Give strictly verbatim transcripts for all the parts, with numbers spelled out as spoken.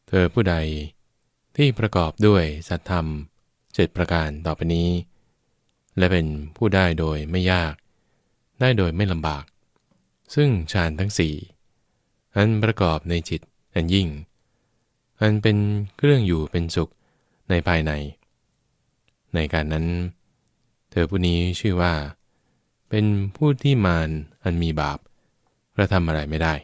เธอผู้ใดที่ประกอบด้วยสัตธรรมเจ็ดประการต่อไปนี้และเป็นผู้ได้โดยไม่ยากได้โดยไม่ลำบากซึ่งฌานทั้งสี่อันประกอบในจิตอันยิ่งอันเป็นเครื่องอยู่เป็นสุขในภายในในการนั้นเธอผู้นี้ชื่อว่าเป็นผู้ที่มารอันมีบาปกระทำอะไรไม่ได้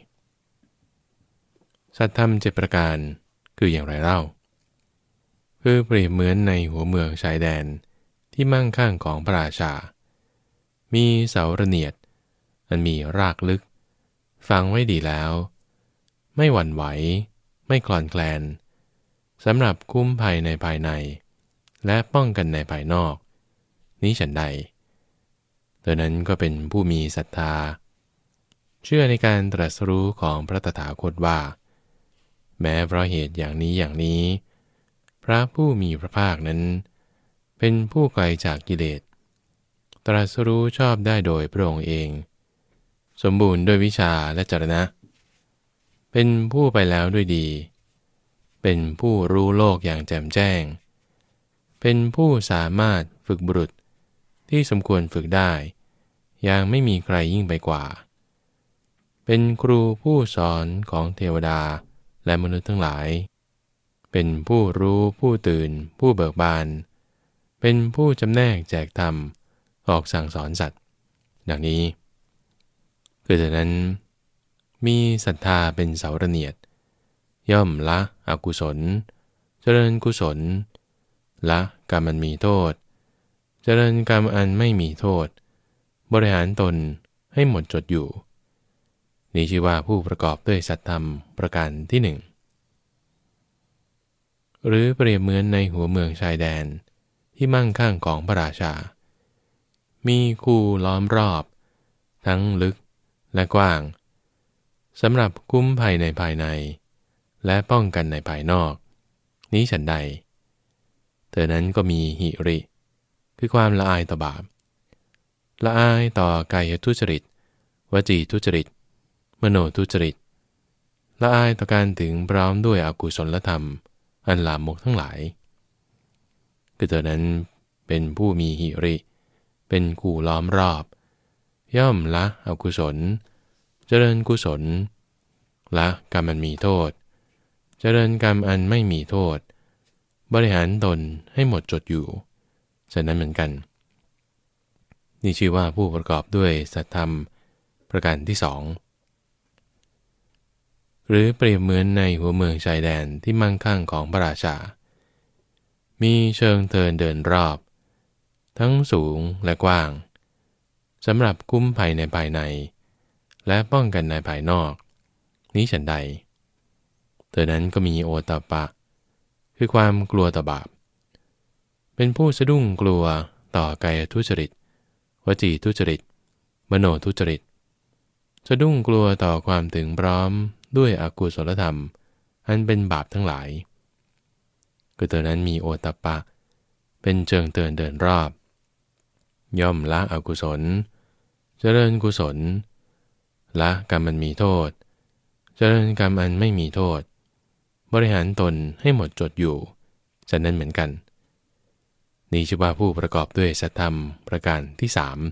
สัตธรรมเจ็ดประการคืออย่างไรเล่าคือเปรียบเหมือนในหัวเมืองชายแดนที่มั่งคั่งของพระราชามีเสาระเนียดอันมีรากลึกฝังไว้ดีแล้วไม่หวั่นไหวไม่คลอนแคลนสำหรับคุ้มภัยในภายในและป้องกันในภายนอกนี้ฉันใดเธอนั้นก็เป็นผู้มีศรัทธาเชื่อในการตรัสรู้ของพระตถาคตว่าแม้เพราะเหตุอย่างนี้อย่างนี้พระผู้มีพระภาคนั้นเป็นผู้ไกลจากกิเลสตรัสรู้ชอบได้โดยพระองค์เองสมบูรณ์ด้วยวิชาและจรณะเป็นผู้ไปแล้วด้วยดีเป็นผู้รู้โลกอย่างแจ่มแจ้งเป็นผู้สามารถฝึกบุรุษที่สมควรฝึกได้อย่างไม่มีใครยิ่งไปกว่าเป็นครูผู้สอนของเทวดาและมนุษย์ทั้งหลายเป็นผู้รู้ผู้ตื่นผู้เบิกบานเป็นผู้จำแนกแจกธรรมออกสั่งสอนสัตว์ดังนี้คือฉะนั้นมีศรัทธาเป็นเสาระเนียดย่อมละอกุศลเจริญกุศลละกรรมอันมีโทษเจริญกรรมอันไม่มีโทษบริหารตนให้หมดจดอยู่นี้ชื่อว่าผู้ประกอบด้วยสัตธรรมประการที่หนึ่งหรือเปรียบเหมือนในหัวเมืองชายแดนที่มั่งคั่งของพระราชามีคูล้อมรอบทั้งลึกและกว้างสำหรับคุ้มภัยในภายในและป้องกันในภายนอกนี้ฉันใดเธอนั้นก็มีหิริคือความละอายต่อบาปละอายต่อกายทุจริตวจีทุจริตมโนทุจริตละอายต่อการถึงพร้อมด้วยอกุศลธรรมอันลามกทั้งหลายคือเธอนั้นเป็นผู้มีหิริเป็นคู่ล้อมรอบย่อมละอกุศลเจริญกุศลละกรรมอันมีโทษเจริญกรรมอันไม่มีโทษบริหารตนให้หมดจดอยู่ฉะนั้นเหมือนกันนี่ชื่อว่าผู้ประกอบด้วยสัตธรรมประการที่สองหรือเปรียบเหมือนในหัวเมืองชายแดนที่มั่งคั่งของพระราชามีเชิงเทินเดินรอบทั้งสูงและกว้างสำหรับคุ้มภัยในภายในและป้องกันในภายนอกนี้ฉันใดเธอนั้นก็มีโอตตัปปะคือความกลัวต่อบาปเป็นผู้สะดุ้งกลัวต่อกายทุจริตวจีทุจริตมโนทุจริตสะดุ้งกลัวต่อความถึงพร้อมด้วยอกุศลธรรมอันเป็นบาปทั้งหลายคือเธอนั้นมีโอตตัปปะเป็นเชิงเตือนเดินรอบย่อมละอกุศลเจริญกุศลละกรรมอันมีโทษเจริญกรรมอันไม่มีโทษบริหารตนให้หมดจดอยู่ฉะนั้นเหมือนกันนี้ชื่อว่าผู้ประกอบด้วยสัตธรรมประการที่สาม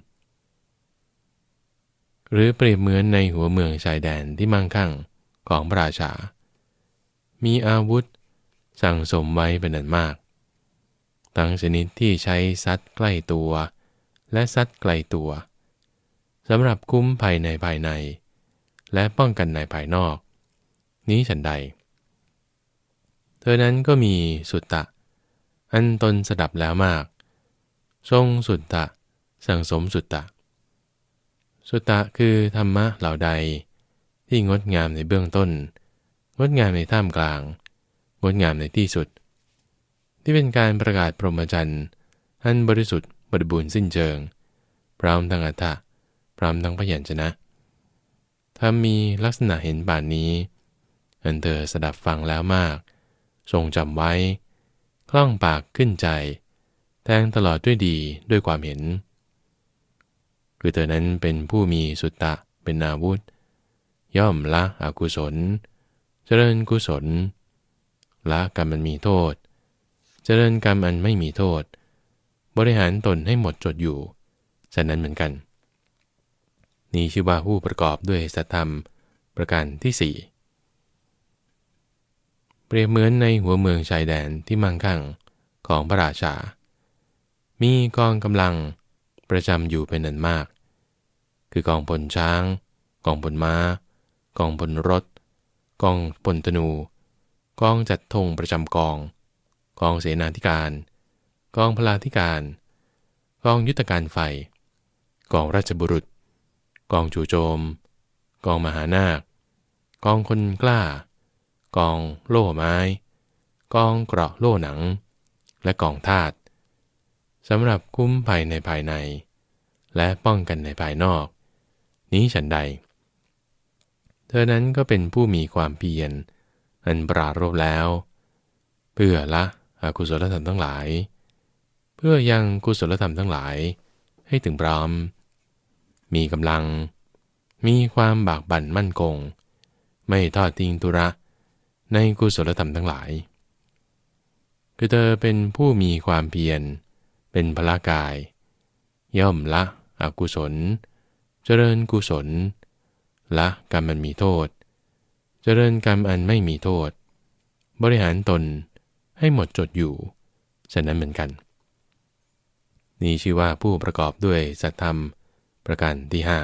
หรือเปรียบเหมือนในหัวเมืองชายแดนที่มั่งคั่งของพระราชามีอาวุธสั่งสมไว้เป็นอันมากทั้งชนิดที่ใช้ซัดใกล้ตัวและซัดไกลตัวสำหรับคุ้มภัยในภายในและป้องกันในภายนอกนี้ฉันใดเธอนั้นก็มีสุตตะอันตนสดับแล้วมากทรงสุตตะสั่งสมสุตตะสุตตะคือธรรมะเหล่าใดที่งดงามในเบื้องต้นงดงามในท่ามกลางงดงามในที่สุดที่เป็นการประกาศพรหมจรรย์อันบริสุทธิ์บริบูรณ์สิ้นเชิงพร้อมทั้งอรรถะพร้อมทั้งพยัญชนะถ้ามีลักษณะเห็นป่านนี้อันเธอสดับฟังแล้วมากทรงจำไว้คล่องปากขึ้นใจแทงตลอดด้วยดีด้วยความเห็นคือเธอนั้นเป็นผู้มีสุตตะเป็นอาวุธย่อมละอกุศลเจริญกุศลละกรรมมันมีโทษเจริญกรรมอันไม่มีโทษบริหารตนให้หมดจดอยู่ฉะนั้นเหมือนกันนี้ชื่อว่าผู้ประกอบด้วยสัตธรรมประการที่สี่เปรียบเหมือนในหัวเมืองชายแดนที่มั่งคั่งของพระราชามีกองกำลังประจำอยู่เป็นอันมากคือกองพลช้างกองพลม้ากองพลรถกองพลธนูกองจัดธงประจำกองกองเสนาธิการกองพลาธิการกองยุทธการไฟกองราชบุรุษกองจู่โจมกองมหานาคกองคนกล้ากองโล่ไม้กองเกราะโล่หนังและกองทาสสำหรับคุ้มภัยในภายในและป้องกันในภายนอกนี้ฉันใดเธอนั้นก็เป็นผู้มีความเพียรอันปรารภแล้วเพื่อละอกุศลธรรมทั้งหลายเพื่อยังกุศลธรรมทั้งหลายให้ถึงพร้อมมีกำลังมีความบากบั่นมั่นคงไม่ทอดทิ้งธุระในกุศลธรรมทั้งหลายคือเธอเป็นผู้มีความเพียรเป็นพละกายย่อมละอกุศลเจริญกุศลละกรรมมันมีโทษเจริญกรรมอันไม่มีโทษบริหารตนให้หมดจดอยู่ฉะนั้นเหมือนกันนี้ชื่อว่าผู้ประกอบด้วยสัตธรรมประการที่ห้า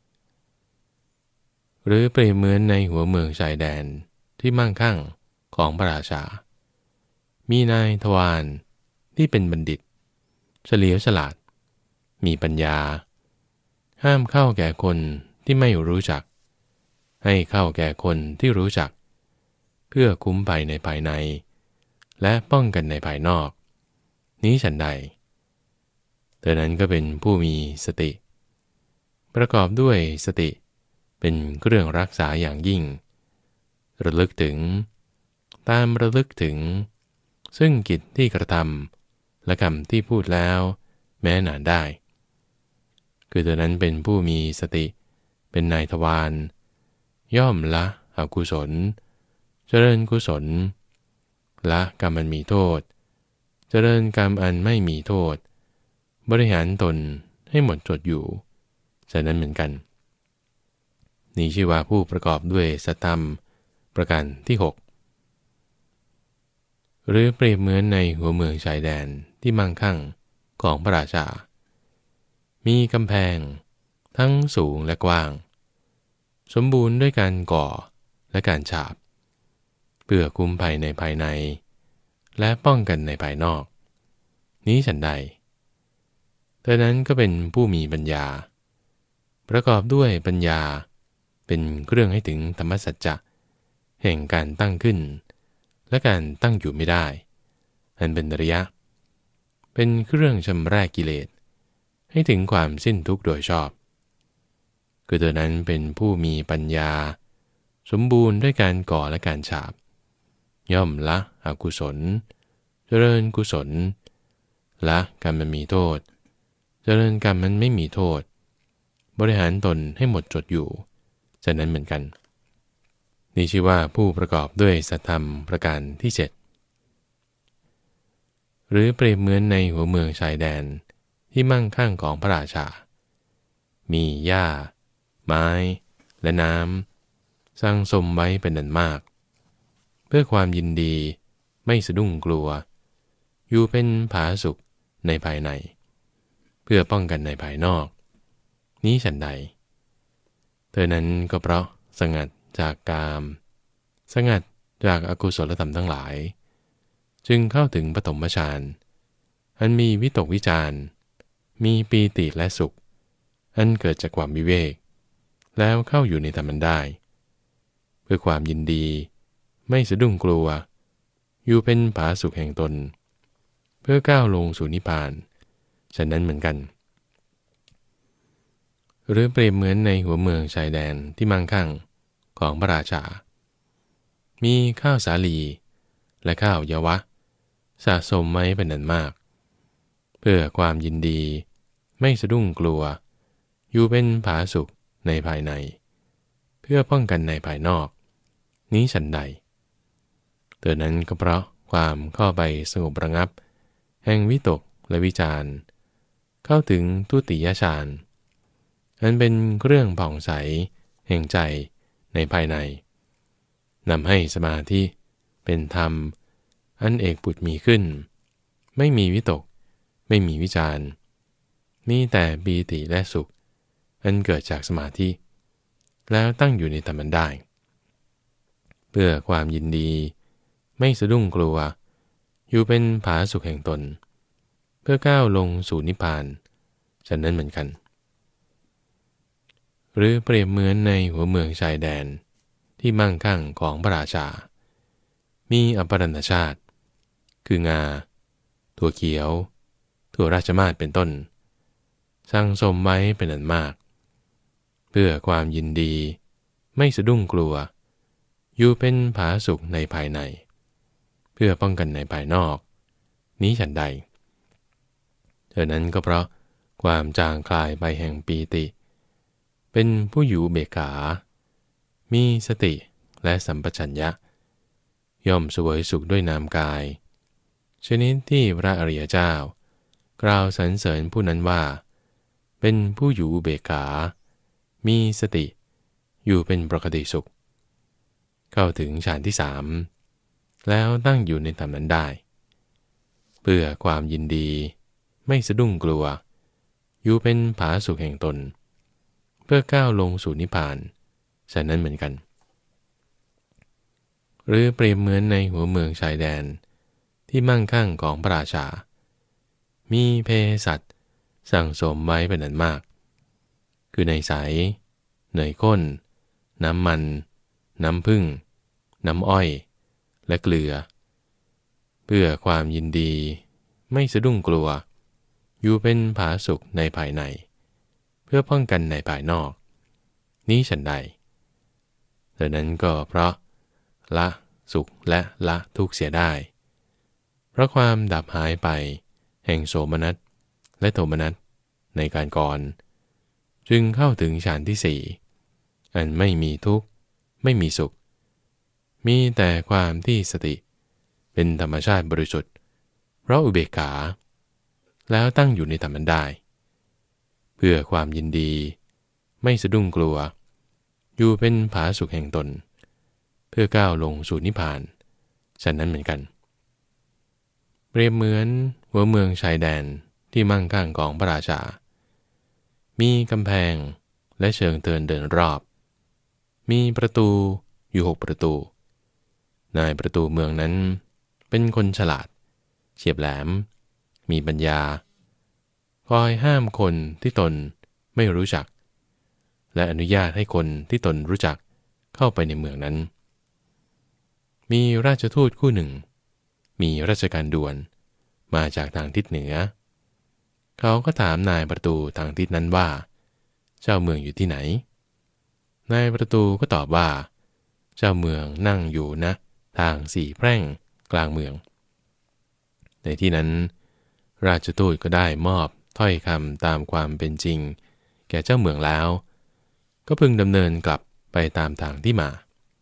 หรือเปรียบเหมือนในหัวเมืองชายแดนที่มั่งคั่งของพระราชามีนายทวารที่เป็นบัณฑิตเฉลียวฉลาดมีปัญญาห้ามเข้าแก่คนที่ไม่รู้จักให้เข้าแก่คนที่รู้จักเพื่อคุ้มภัยในภายในและป้องกันในภายนอกนี้ฉันใดเธอนั้นก็เป็นผู้มีสติประกอบด้วยสติเป็นเครื่องรักษาอย่างยิ่งระลึกถึงตามระลึกถึงซึ่งกิจที่กระทำและคำที่พูดแล้วแม้นานได้คือเธอนั้นเป็นผู้มีสติเป็นนายทวารย่อมละอกุศลเจริญกุศลละกรรมอันมีโทษเจริญกรรมอันไม่มีโทษบริหารตนให้หมดจดอยู่ฉะนั้นเหมือนกันนี้ชื่อว่าผู้ประกอบด้วยสัตธรรมประการที่หกหรือเปรียบเหมือนในหัวเมืองชายแดนที่มั่งคั่งของพระราชามีกำแพงทั้งสูงและกว้างสมบูรณ์ด้วยการก่อและการฉาบเพื่อคุ้มภัยในภายในและป้องกันในภายนอกนี้ฉันใดเธอนั้นก็เป็นผู้มีปัญญาประกอบด้วยปัญญาเป็นเครื่องให้ถึงธรรมสัจจะแห่งการตั้งขึ้นและการตั้งอยู่ไม่ได้อันเป็นระยะเป็นเครื่องชำระกิเลสให้ถึงความสิ้นทุกข์โดยชอบคือเธอนั้นเป็นผู้มีปัญญาสมบูรณ์ด้วยการก่อและการฉาบย่อมละอกุศลเจริญกุศลละกรรมมันมีโทษเจริญกรรมมันไม่มีโทษบริหารตนให้หมดจดอยู่ฉะนั้นเหมือนกันนี่ชื่อว่าผู้ประกอบด้วยสัตธรรมประการที่เจ็ดหรือเปรียบเหมือนในหัวเมืองชายแดนที่มั่งคั่งของพระราชามีหญ้าไม้และน้ำสร้างสมไว้เป็นอันมากเพื่อความยินดีไม่สะดุ้งกลัวอยู่เป็นผาสุกในภายในเพื่อป้องกันในภายนอกนี้ฉันใดเธอนั้นก็เพราะสงัดจากกามสงัดจากอกุศลธรรมทั้งหลายจึงเข้าถึงปฐมฌานอันมีวิตกวิจารมีปีติและสุขอันเกิดจากความวิเวกแล้วเข้าอยู่ในธรรมได้เพื่อความยินดีไม่สะดุ้งกลัวอยู่เป็นผาสุขแห่งตนเพื่อก้าวลงสู่นิพพานฉะนั้นเหมือนกันหรือเปรียบเหมือนในหัวเมืองชายแดนที่มั่งคั่งของพระราชามีข้าวสาลีและข้าวเยาวะสะสมไว้เป็นอันมากเพื่อความยินดีไม่สะดุ้งกลัวอยู่เป็นผาสุกในภายในเพื่อป้องกันในภายนอกนี้ฉันใดเตือนนั้นก็เพราะความเข้าไปสงบระงับแห่งวิตกและวิจารณ์เข้าถึงทุติยฌานอันเป็นเครื่องผ่องใสแห่งใจในภายในนำให้สมาธิเป็นธรรมอันเอกบุตรมีขึ้นไม่มีวิตกไม่มีวิจารณ์มีแต่ปีติและสุขอันเกิดจากสมาธิแล้วตั้งอยู่ในธรรมได้เพื่อความยินดีไม่สะดุ้งกลัวอยู่เป็นผาสุขแห่งตนเพื่อก้าวลงสู่นิพพานฉะนั้นเหมือนกันหรือเปรียบเหมือนในหัวเมืองชายแดนที่มั่งคั่งของพระราชามีอปรัณชาติคืองาถั่วเขียวถั่วราชมาศเป็นต้นสั่งสมไว้เป็นอันมากเพื่อความยินดีไม่สะดุ้งกลัวอยู่เป็นผาสุขในภายในเพื่อป้องกันในภายนอกนี้ฉันใดเท่านั้นก็เพราะความจางคลายไปแห่งปีติเป็นผู้อยู่เบกขามีสติและสัมปชัญญะย่อมเสวยสุขด้วยนามกายชนิดที่พระอริยเจ้ากล่าวสรรเสริญผู้นั้นว่าเป็นผู้อยู่เบกขามีสติอยู่เป็นปกติสุขเข้าถึงฌานที่สามแล้วตั้งอยู่ในธรรมนั้นได้เพื่อความยินดีไม่สะดุ้งกลัวอยู่เป็นผาสุขแห่งตนเพื่อก้าวลงสู่นิพพานฉะนั้นเหมือนกันหรือเปรียบเหมือนในหัวเมืองชายแดนที่มั่งคั่งของพระราชามีเภสัชสั่งสมไว้เป็นอันมากคือในใสเนยข้นน้ำมันน้ำผึ้งน้ำอ้อยและเกลือเพื่อความยินดีไม่สะดุ้งกลัวอยู่เป็นผาสุขในภายในเพื่อป้องกันในภายนอกนี้ฉันใดดังนั้นก็เพราะละสุขและละทุกข์เสียได้เพราะความดับหายไปแห่งโสมนัสและโทมนัสในการก่อนจึงเข้าถึงฌานที่สี่อันไม่มีทุกข์ไม่มีสุขมีแต่ความที่สติเป็นธรรมชาติบริสุทธิ์เพราะอุเบกขาแล้วตั้งอยู่ในธรรมนั้นได้เพื่อความยินดีไม่สะดุ้งกลัวอยู่เป็นผาสุขแห่งตนเพื่อก้าวลงสู่นิพพานฉะนั้นเหมือนกันเปรียบเหมือนหัวเมืองชายแดนที่มั่งคั่งของพระราชามีกำแพงและเชิงเทินเดินรอบมีประตูอยู่หกประตูนายประตูเมืองนั้นเป็นคนฉลาดเฉียบแหลมมีปัญญาคอยห้ามคนที่ตนไม่รู้จักและอนุญาตให้คนที่ตนรู้จักเข้าไปในเมืองนั้นมีราชทูตคู่หนึ่งมีราชการด่วนมาจากทางทิศเหนือเขาก็ถามนายประตูทางทิศนั้นว่าเจ้าเมืองอยู่ที่ไหนนายประตูก็ตอบว่าเจ้าเมืองนั่งอยู่นะทางสี่แพร่งกลางเมืองในที่นั้นราชทูตก็ได้มอบถ้อยคำตามความเป็นจริงแก่เจ้าเมืองแล้วก็พึงดำเนินกลับไปตามทางที่มา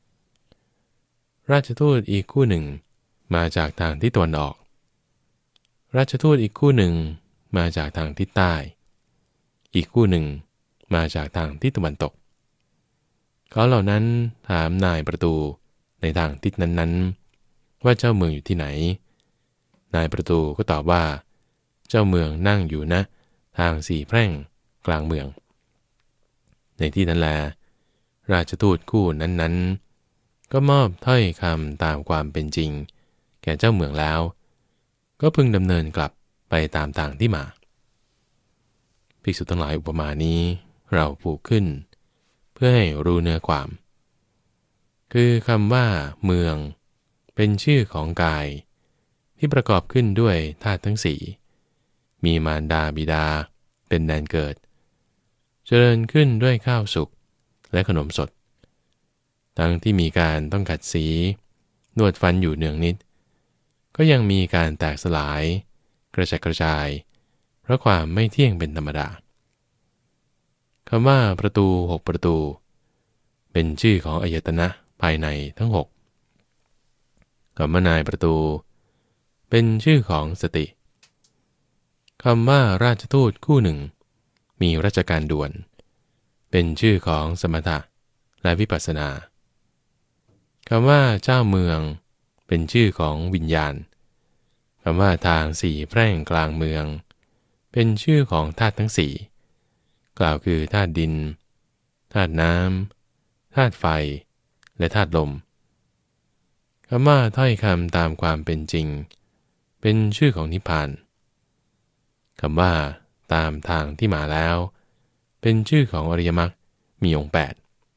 ราชทูตอีกคู่หนึ่งมาจากทางทิศตะวันออกราชทูตอีกคู่หนึ่งมาจากทางทิศใต้อีกคู่หนึ่งมาจากทางทิศตะวันตกเขาเหล่านั้นถามนายประตูในทางทิศนั้นๆว่าเจ้าเมืองอยู่ที่ไหนนายประตูก็ตอบว่าเจ้าเมืองนั่งอยู่ณทางสี่แพร่งกลางเมืองในที่นั้นแลราชทูตคู่นั้นๆก็มอบถ้อยคำตามความเป็นจริงแก่เจ้าเมืองแล้วก็พึงดำเนินกลับไปตามทางที่มาภิกษุทั้งหลายอุปมานี้เราผูกขึ้นเพื่อให้รู้เนื้อความคือคำว่าเมืองเป็นชื่อของกายที่ประกอบขึ้นด้วยธาตุทั้งสี่มีมารดาบิดาเป็นแดนเกิดเจริญขึ้นด้วยข้าวสุกและขนมสดทั้งที่มีการต้องขัดสีนวดฟันอยู่เนืองนิดก็ยังมีการแตกสลายกระจัดกระจายเพราะความไม่เที่ยงเป็นธรรมดาคำว่าประตูหกประตูเป็นชื่อของอายตนะภายในทั้งหกคำว่านายประตูเป็นชื่อของสติคำว่าราชทูตคู่หนึ่งมีราชการด่วนเป็นชื่อของสมถะและวิปัสสนาคำว่าเจ้าเมืองเป็นชื่อของวิญญาณคำว่าทางสี่แพร่งกลางเมืองเป็นชื่อของธาตุทั้งสี่กล่าวคือธาตุดินธาตุน้ำธาตุไฟและธาตุลมคำว่าถ้อยคำตามความเป็นจริงเป็นชื่อของนิพพานคำว่าตามทางที่มาแล้วเป็นชื่อของอริยมรรคมีองค์แปด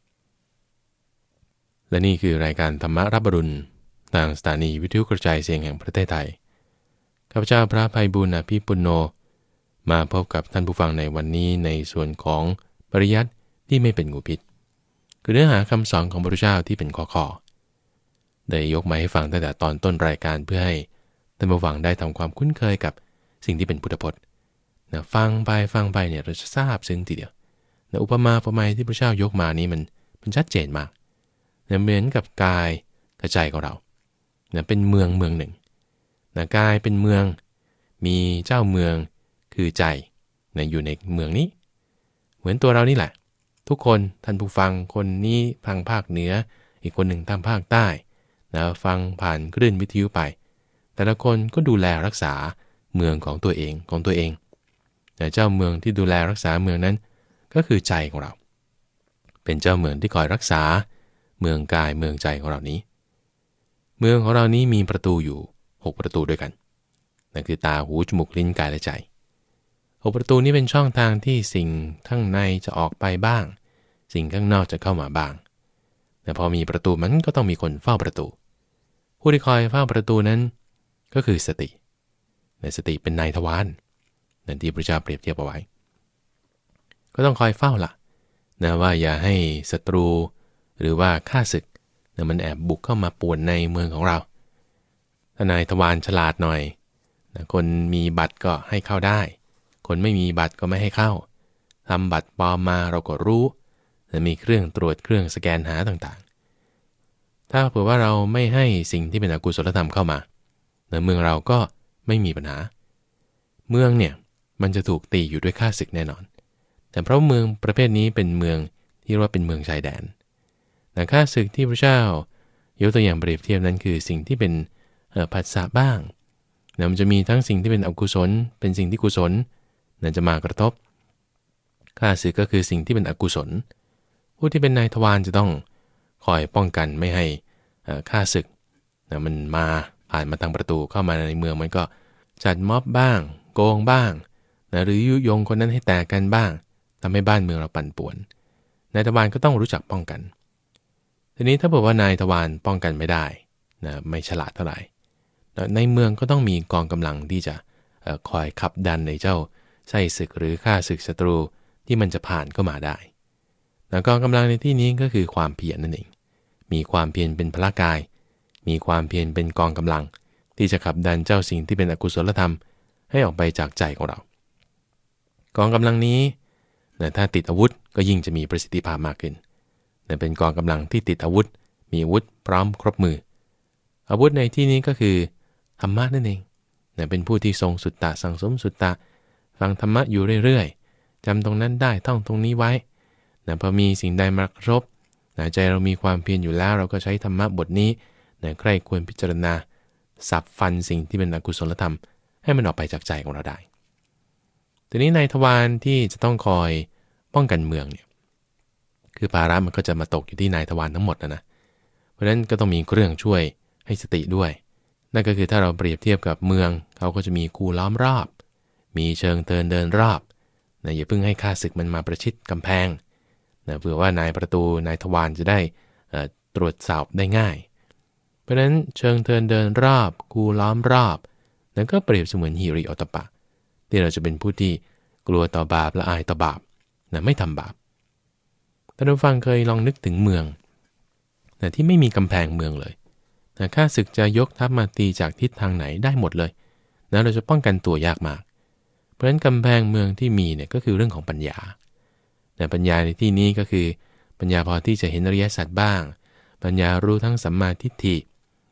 และนี่คือรายการธรรมรับอรุณทางสถานีวิทยุกระจายเสียงแห่งประเทศไทยข้าพเจ้าพระไพบูลย์อภิปุณโญมาพบกับท่านผู้ฟังในวันนี้ในส่วนของปริยัติที่ไม่เป็นงูพิษคือเนื้อหาคำสอนของพระพุทธเจ้าที่เป็นข้อๆได้ยกมาให้ฟังตั้งแต่ตอนต้นรายการเพื่อให้ท่านผู้ฟังได้ทำความคุ้นเคยกับสิ่งที่เป็นพุทธพจน์นะฟังไปฟังไปเนี่ยเราจะทราบซึ้งทีเดียวนะอุปมาอุปไมยที่พระเจ้ายกมานี้มันมันชัดเจนมากนะเหมือนกับกายกับใจของเรานะเป็นเมืองเมืองหนึ่งนะกายเป็นเมืองมีเจ้าเมืองคือใจนะอยู่ในเมืองนี้เหมือนตัวเรานี่แหละทุกคนท่านผู้ฟังคนนี้ทางภาคเหนืออีกคนหนึ่งทางภาคใต้นะฟังผ่านคลื่นวิทยุไปแต่ละคนก็ดูแลรักษาเมืองของตัวเองของตัวเองแต่เจ้าเมืองที่ดูแลรักษาเมืองนั้นก็คือใจของเราเป็นเจ้าเมืองที่คอยรักษาเมืองกายเมืองใจของเรานี้เมืองของเรานี้มีประตูอยู่หกประตูด้วยกันนั่นคือตาหูจมูกลิ้นกายและใจหกประตูนี้เป็นช่องทางที่สิ่งข้างในจะออกไปบ้างสิ่งข้างนอกจะเข้ามาบ้างแต่พอมีประตูมันก็ต้องมีคนเฝ้าประตูผู้ที่คอยเฝ้าประตูนั้นก็คือสติในสติเป็นนายทวารนั่นที่พระเจ้าเปรียบเทียบเอาไว้ก็ต้องคอยเฝ้าล่ะนะว่าอย่าให้ศัตรูหรือว่าข้าศึกนะมันแอบบุกเข้ามาป่วนในเมืองของเราถ้านายทวารฉลาดหน่อยนะคนมีบัตรก็ให้เข้าได้คนไม่มีบัตรก็ไม่ให้เข้าทำบัตรปลอมมาเราก็รู้นะมีเครื่องตรวจเครื่องสแกนหาต่างๆถ้าเผื่อว่าเราไม่ให้สิ่งที่เป็นอกุศลธรรมเข้ามาในเมืองเราก็ไม่มีปัญหาเมืองเนี่ยมันจะถูกตีอยู่ด้วยข้าศึกแน่นอนแต่เพราะเมืองประเภทนี้เป็นเมืองที่เรียกว่าเป็นเมืองชายแดนแต่ข้าศึกที่พระเจ้ายกตัวอย่างเปรียบเทียบนั้นคือสิ่งที่เป็นผัสสะบ้างนะมันจะมีทั้งสิ่งที่เป็นอกุศลเป็นสิ่งที่กุศลนั่นจะมากระทบข้าศึกก็คือสิ่งที่เป็นอกุศลผู้ที่เป็นนายทวารจะต้องคอยป้องกันไม่ให้ข้าศึกนะมันมาผ่านมาทางประตูเข้ามาในเมืองมันก็จัดม็อบบ้างโกงบ้างนะหรือยุยงคนนั้นให้แตกกันบ้างทำให้บ้านเมืองเราปั่นป่วนนายทวารก็ต้องรู้จักป้องกันทีนี้ถ้าบอกว่านายทวารป้องกันไม่ได้นะไม่ฉลาดเท่าไหร่ในเมืองก็ต้องมีกองกำลังที่จะคอยขับดันในเจ้าไส้ศึกหรือข้าศึกศัตรูที่มันจะผ่านเข้ามาได้กองกำลังในที่นี้ก็คือความเพียรนั่นเองมีความเพียรเป็นพละกายมีความเพียรเป็นกองกำลังที่จะขับดันเจ้าสิ่งที่เป็นอกุศลธรรมให้ออกไปจากใจของเรากองกำลังนี้ถ้าติดอาวุธก็ยิ่งจะมีประสิทธิภาพมากขึ้นเป็นกองกำลังที่ติดอาวุธมีอาวุธพร้อมครบมืออาวุธในที่นี้ก็คือธรรมะนั่นเองเป็นผู้ที่ทรงสุตตะสังสมสุตตะฟังธรรมะอยู่เรื่อยๆจำตรงนั้นได้ท่องตรงนี้ไว้นะพอมีสิ่งใดมากระทบนะใจเรามีความเพียรอยู่แล้วเราก็ใช้ธรรมะบทนี้นะใคร่ควรพิจารณาสับฟันสิ่งที่เป็นอกุศลธรรมให้มันออกไปจากใจของเราได้ทีนี้ในทวารที่จะต้องคอยป้องกันเมืองเนี่ยคือภาระมันก็จะมาตกอยู่ที่นายทวารทั้งหมดนะนะเพราะฉะนั้นก็ต้องมีเครื่องช่วยให้สติด้วยนั่นก็คือถ้าเราเปรียบเทียบกับเมืองเขาก็จะมีคูล้อมรอบมีเชิงเทินเดินรอบนะอย่าเพิ่งให้ข้าศึกมันมาประชิดกำแพงนะเผื่อว่านายประตูนายทวารจะได้ตรวจสอบได้ง่ายเพราะฉะนั้นเชิงเทินเดินรอบคูล้อมรอบนั่นก็เปรียบเสมือนหิริโอตตัปปะที่เราจะเป็นผู้ที่กลัวต่อบาปและอายต่อบาปนะไม่ทำบาปท่านผู้ฟังเคยลองนึกถึงเมืองนะที่ไม่มีกำแพงเมืองเลยนะข้าศึกจะยกทัพมาตีจากทิศทางไหนได้หมดเลยนะเราจะป้องกันตัวยากมากเพราะฉะนั้นกำแพงเมืองที่มีเนี่ยก็คือเรื่องของปัญญาแต่ปัญญาในที่นี้ก็คือปัญญาพอที่จะเห็นอริยสัจบ้างปัญญารู้ทั้งสัมมาทิฏฐิ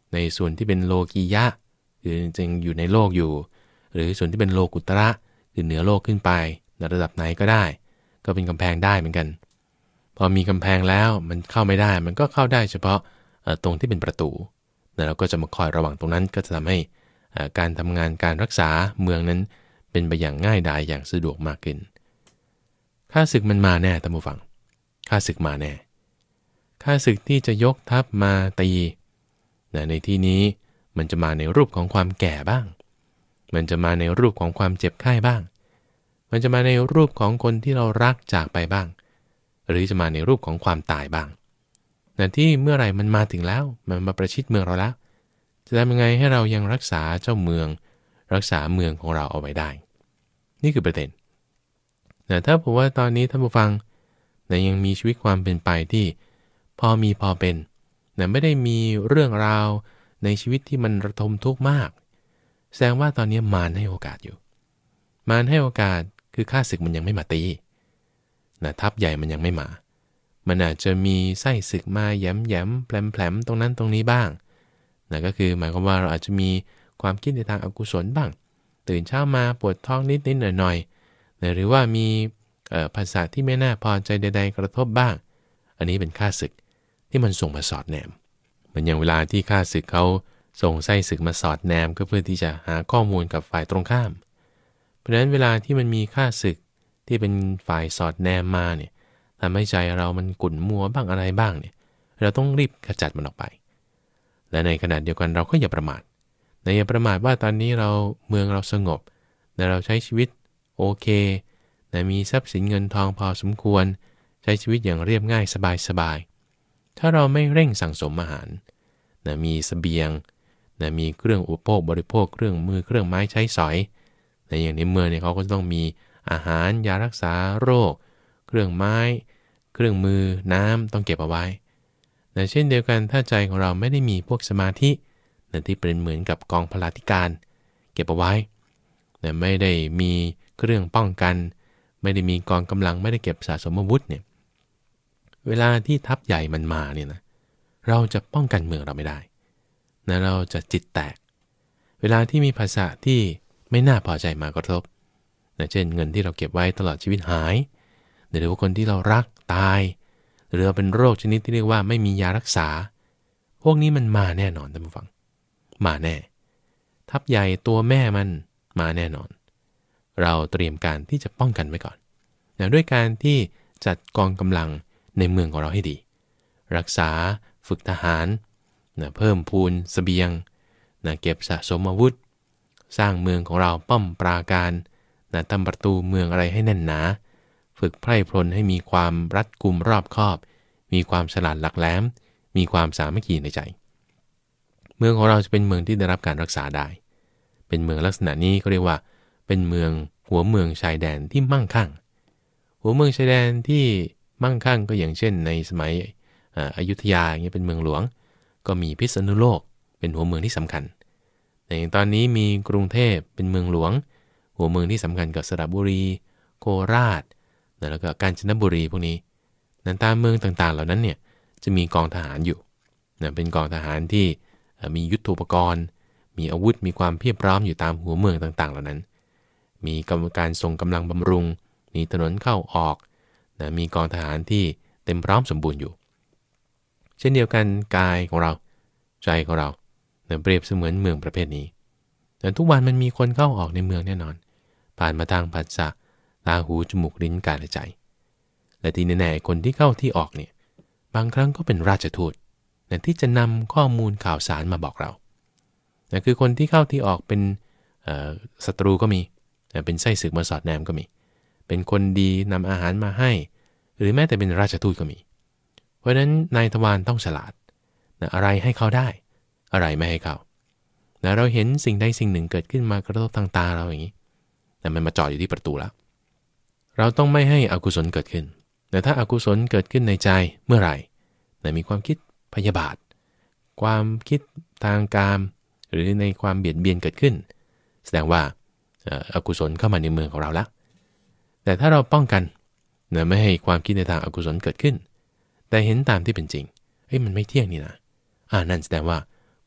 ในส่วนที่เป็นโลกียะคือจึงอยู่ในโลกอยู่หรือส่วนที่เป็นโลกุตระคือเหนือโลกขึ้นไปในระดับไหนก็ได้ก็เป็นกำแพงได้เหมือนกันพอมีกำแพงแล้วมันเข้าไม่ได้มันก็เข้าได้เฉพาะตรงที่เป็นประตูแล้วเราก็จะมาคอยระวังตรงนั้นก็จะทำให้การทำงานการรักษาเมืองนั้นเป็นไปอย่างง่ายดายอย่างสะดวกมากขึ้นข้าศึกมันมาแน่ท่านผู้ฟังข้าศึกมาแน่ข้าศึกที่จะยกทัพมาตีในที่นี้มันจะมาในรูปของความแก่บ้างมันจะมาในรูปของความเจ็บไข้บ้างมันจะมาในรูปของคนที่เรารักจากไปบ้างหรือจะมาในรูปของความตายบ้างแต่ที่เมื่อไหร่มันมาถึงแล้วมันมาประชิดเมืองเราแล้วจะทำยังไงให้เรายังรักษาเจ้าเมืองรักษาเมืองของเราเอาไว้ได้นี่คือประเด็นแต่ถ้าผมว่าตอนนี้ท่านผู้ฟังแต่ยังมีชีวิตความเป็นไปที่พอมีพอเป็นแต่ไม่ได้มีเรื่องราวในชีวิตที่มันระทมทุกข์มากแสดงว่าตอนนี้มารให้โอกาสอยู่มารให้โอกาสคือข้าศึกมันยังไม่มาตีนะทัพใหญ่มันยังไม่มามันอาจจะมีไส้ศึกมาแย้มแย้มแผลมแผลมตรงนั้นตรงนี้บ้างนะก็คือหมายความว่าเราอาจจะมีความคิดในทางอกุศลบ้างตื่นเช้ามาปวดท้องนิดนิดหน่อยหน่อยนะหรือว่ามีภาษาที่ไม่น่าพอใจใดๆกระทบบ้างอันนี้เป็นข้าศึกที่มันส่งมาสอดแนมเหมือนอย่างเวลาที่ข้าศึกเขาส่งไส้ศึกมาสอดแนมก็เพื่อที่จะหาข้อมูลกับฝ่ายตรงข้ามเพราะฉะนั้นเวลาที่มันมีข้าศึกที่เป็นฝ่ายสอดแนมมาเนี่ยทำให้ใจเรามันกุ่นมัวบ้างอะไรบ้างเนี่ยเราต้องรีบขจัดมันออกไปและในขณะเดียวกันเราก็อย่าประมาทในอย่าประมาทว่าตอนนี้เราเมืองเราสงบแต่เราใช้ชีวิตโอเคแต่มีทรัพย์สินเงินทองพอสมควรใช้ชีวิตอย่างเรียบง่ายสบายๆถ้าเราไม่เร่งสั่งสมอาหารนะมีเสบียงนะมีเครื่องอุปโภคบริโภคเครื่องมือเครื่องไม้ใช้สอยในอย่างในเมืองเนี่ยเขาก็ต้องมีอาหารยารักษาโรคเครื่องไม้เครื่องมือน้ำต้องเก็บเอาไว้แต่เช่นเดียวกันถ้าใจของเราไม่ได้มีพวกสมาธินะที่เป็นเหมือนกับกองพลาธิการเก็บเอาไว้แต่ไม่ได้มีเครื่องป้องกันไม่ได้มีกองกำลังไม่ได้เก็บสะสมอาวุธเนี่ยเวลาที่ทัพใหญ่มันมาเนี่ยนะเราจะป้องกันเมืองเราไม่ได้นะเราจะจิตแตกเวลาที่มีภาษาที่ไม่น่าพอใจมากระทบนะเช่นเงินที่เราเก็บไว้ตลอดชีวิตหายหรือว่าคนที่เรารักตายหรือเป็นโรคชนิดที่เรียกว่าไม่มียารักษาพวกนี้มันมาแน่นอนท่านผู้ฟังมาแน่ทัพใหญ่ตัวแม่มันมาแน่นอนเราเตรียมการที่จะป้องกันไว้ก่อนนะด้วยการที่จัดกองกำลังในเมืองของเราให้ดีรักษาฝึกทหารนะเพิ่มพูนเสบียงนะเก็บสะสมอาวุธสร้างเมืองของเราป้อมปราการนะทำประตูเมืองอะไรให้แน่นหนาฝึกไพร่พลให้มีความรัดกุมรอบคอบมีความฉลาดหลักแหลมมีความสามัคคีในใจเมืองของเราจะเป็นเมืองที่ได้รับการรักษาได้เป็นเมืองลักษณะนี้ก็เรียกว่าเป็นเมืองหัวเมืองชายแดนที่มั่งคั่งหัวเมืองชายแดนที่มั่งคั่งก็อย่างเช่นในสมัยอยุธยาอย่างเงี้ยเป็นเมืองหลวงก็มีพิษณุโลกเป็นหัวเมืองที่สำคัญแต่อย่างตอนนี้มีกรุงเทพเป็นเมืองหลวงหัวเมืองที่สำคัญกับสระบุรีโคราชแล้วก็กาญจนบุรีพวกนี้นั้นตามเมืองต่างๆเหล่านั้นเนี่ยจะมีกองทหารอยู่นะเป็นกองทหารที่มียุทโธปกรณ์มีอาวุธมีความเพียบพร้อมอยู่ตามหัวเมืองต่างๆเหล่านั้นมีกรรมการส่งกำลังบำรุงมีถนนเข้าออกนะมีกองทหารที่เต็มพร้อมสมบูรณ์อยู่เช่นเดียวกันกายของเราใจของเรานะเปรียบเสมือนเมืองประเภทนี้แต่ทุกวันมันมีคนเข้าออกในเมืองแน่นอนผ่านมาทางผัสสะตาหูจมูกลิ้นกายและใจและที่แน่ๆคนที่เข้าที่ออกเนี่ยบางครั้งก็เป็นราชทูตนะที่จะนำข้อมูลข่าวสารมาบอกเรานะคือคนที่เข้าที่ออกเป็นศัตรูก็มีเป็นไส้ศึกมาสอดแนมก็มีเป็นคนดีนำอาหารมาให้หรือแม้แต่เป็นราชทูตก็มีเพราะฉะนั้นนายทวารต้องฉลาดนะอะไรให้เขาได้อะไรไม่ให้เขานะเราเห็นสิ่งใดสิ่งหนึ่งเกิดขึ้นมากระทบทางตาเราอย่างนี้แต่มันมาจอดอยู่ที่ประตูแล้วเราต้องไม่ให้อกุศลเกิดขึ้นแต่ถ้าอกุศลเกิดขึ้นในใจเมื่อไหร่นะมีความคิดพยาบาทความคิดทางกามหรือในความเบียดเบียนเกิดขึ้นแสดงว่าอกุศลเข้ามาในเมืองของเราแล้วแต่ถ้าเราป้องกันนะไม่ให้ความคิดในทางอกุศลเกิดขึ้นแต่เห็นตามที่เป็นจริงเฮ้ยมันไม่เที่ยงนี่นะอ่านั่นแสดงว่า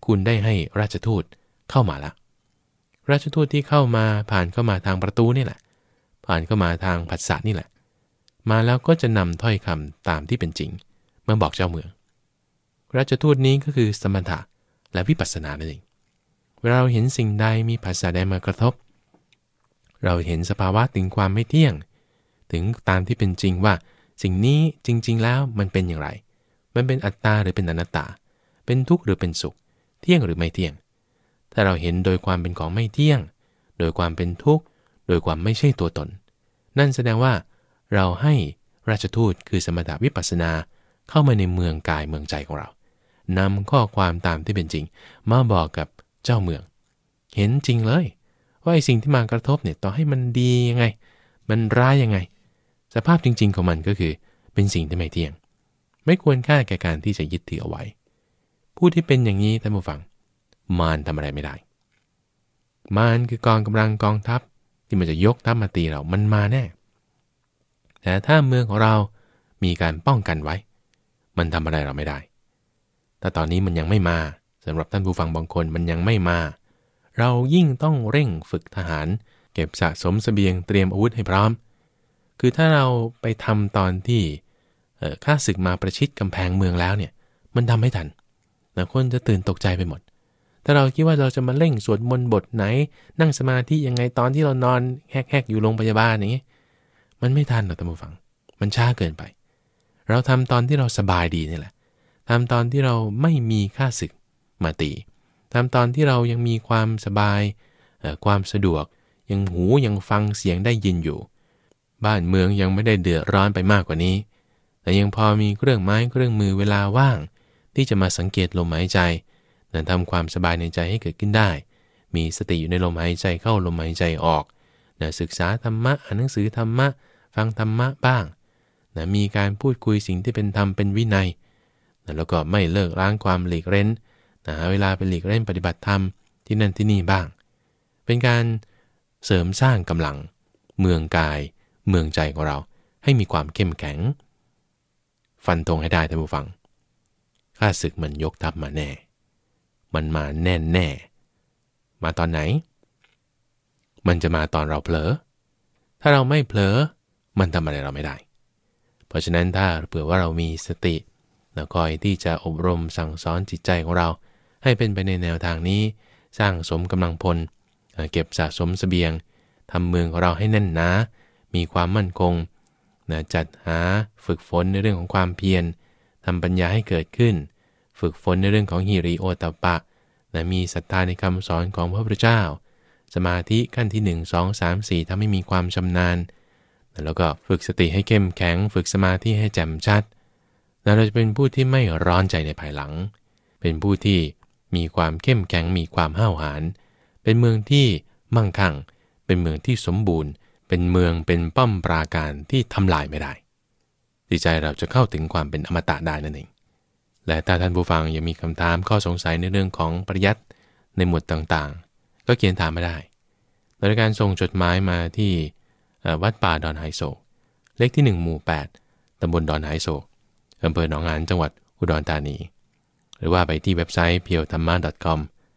คุณได้ให้ราชทูตเข้ามาละราชทูตที่เข้ามาผ่านเข้ามาทางประตูนี่แหละผ่านเข้ามาทางผัสสะนี่แหละมาแล้วก็จะนำถ้อยคำตามที่เป็นจริงมาบอกเจ้าเมืองราชทูตนี้ก็คือสมถะและวิปัสสนานั่นเองเวลาเราเห็นสิ่งใดมีผัสสะใดมากระทบเราเห็นสภาวะถึงความไม่เที่ยงถึงตามที่เป็นจริงว่าสิ่งนี้จริงๆแล้วมันเป็นอย่างไรมันเป็นอัตตาหรือเป็นอนัตตาเป็นทุกข์หรือเป็นสุขเที่ยงหรือไม่เที่ยงถ้าเราเห็นโดยความเป็นของไม่เที่ยงโดยความเป็นทุกข์โดยความไม่ใช่ตัวตนนั่นแสดงว่าเราให้ราชทูตคือสมถะวิปัสสนาเข้ามาในเมืองกายเมืองใจของเรานำข้อความตามที่เป็นจริงมาบอกกับเจ้าเมืองเห็นจริงเลยว่าไอ้สิ่งที่มากระทบเนี่ยต่อให้มันดียังไงมันร้ายยังไงสภาพจริงๆของมันก็คือเป็นสิ่งที่ไม่เที่ยงไม่ควรค่าแก่การที่จะยึดถือเอาไว้ผู้ที่เป็นอย่างนี้ท่านผู้ฟังมารทำอะไรไม่ได้มารคือกองกำลังกองทัพที่มันจะยกทัพมาตีเรามันมาแน่แต่ถ้าเมืองของเรามีการป้องกันไว้มันทำอะไรเราไม่ได้แต่ตอนนี้มันยังไม่มาสำหรับท่านผู้ฟังบางคนมันยังไม่มาเรายิ่งต้องเร่งฝึกทหารเก็บสะสมเสบียงเตรียมอาวุธให้พร้อมคือถ้าเราไปทำตอนที่ข้าศึกมาประชิดกำแพงเมืองแล้วเนี่ยมันทำไม่ทันนะคนจะตื่นตกใจไปหมดถ้าเราคิดว่าเราจะมาเร่งสวดมนต์บทไหนนั่งสมาธิยังไงตอนที่เรานอนแฮกๆอยู่โรงพยาบาลอย่างนี้มันไม่ทันหรอกท่านผู้ฟังมันช้าเกินไปเราทำตอนที่เราสบายดีนี่แหละทำตอนที่เราไม่มีข้าศึกมาตีทำตอนที่เรายังมีความสบายความสะดวกยังหูยังฟังเสียงได้ยินอยู่บ้านเมืองยังไม่ได้เดือดร้อนไปมากกว่านี้แต่ยังพอมีเครื่องไม้เครื่องมือเวลาว่างที่จะมาสังเกตลมหายใจนั้นทำความสบายในใจให้เกิดขึ้นได้มีสติอยู่ในลมหายใจเข้าลมหายใจออกนะศึกษาธรรมะอ่านหนังสือธรรมะฟังธรรมะบ้างนะมีการพูดคุยสิ่งที่เป็นธรรมเป็นวินัยนะแล้วก็ไม่เลิกล้างความหลีกเร้นนะหาเวลาไปหลีกเล่นปฏิบัติธรรมที่นั่นที่นี่บ้างเป็นการเสริมสร้างกำลังเมืองกายเมืองใจของเราให้มีความเข้มแข็งฟันธงให้ได้ท่านผู้ฟังข้าศึกมันยกทัพมาแน่มันมาแน่แน่มาตอนไหนมันจะมาตอนเราเผลอถ้าเราไม่เผลอมันทำอะไรเราไม่ได้เพราะฉะนั้นถ้าเผื่อว่าเรามีสติแล้วคอยที่จะอบรมสั่งสอนจิตใจของเราให้เป็นไปในแนวทางนี้สร้างสมกำลังพลเก็บสะสมเสบียงทำเมืองของเราให้แน่นหนามีความมั่นคงนะจัดหาฝึกฝนในเรื่องของความเพียรทำปัญญาให้เกิดขึ้นฝึกฝนในเรื่องของหิริโอตตัปปะนะมีศรัทธาในคำสอนของพระพุทธเจ้าสมาธิขั้นที่หนึ่ง สอง สาม สี่ทำให้มีความชำนาญแล้วก็ฝึกสติให้เข้มแข็งฝึกสมาธิให้แจ่มชัดเราจะเป็นผู้ที่ไม่ร้อนใจในภายหลังเป็นผู้ที่มีความเข้มแข็งมีความห้าวหาญเป็นเมืองที่มั่งคั่งเป็นเมืองที่สมบูรณ์เป็นเมืองเป็นป้อมปราการที่ทำลายไม่ได้จิตใจเราจะเข้าถึงความเป็นอมตะได้นั่นเองและถ้าท่านผู้ฟังยังมีคำถามข้อสงสัยในเรื่องของปริยัติในหมวดต่างๆก็เขียนถามมาได้โดยการส่งจดหมายมาที่วัดป่าดอนไหโศกเลขที่หนึ่งหมู่แปดตำบลดอนไหโศกอำเภอหนองหานจังหวัดอุดรธานีหรือว่าไปที่เว็บไซต์ เพียวธรรมะ ดอท คอม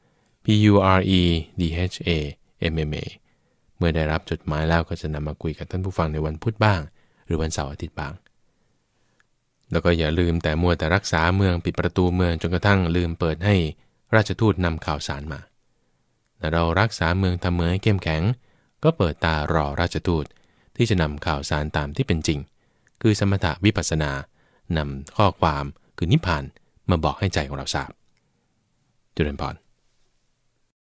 p u r e d h a m m a เมื่อได้รับจดหมายแล้วก็จะนำมาคุยกับท่านผู้ฟังในวันพุธบ้างหรือวันเสาร์อาทิตย์บ้างแล้วก็อย่าลืมแต่มัวแต่รักษาเมืองปิดประตูเมืองจนกระทั่งลืมเปิดให้ราชทูตนำข่าวสารมาแต่เรารักษาเมืองทำเมืองให้เข้มแข็งก็เปิดตารอราชทูตที่จะนำข่าวสารตามที่เป็นจริงคือสมถะวิปัสสนานำข้อความคือนิพพานมาบอกให้ใจของเราทราบจุลพร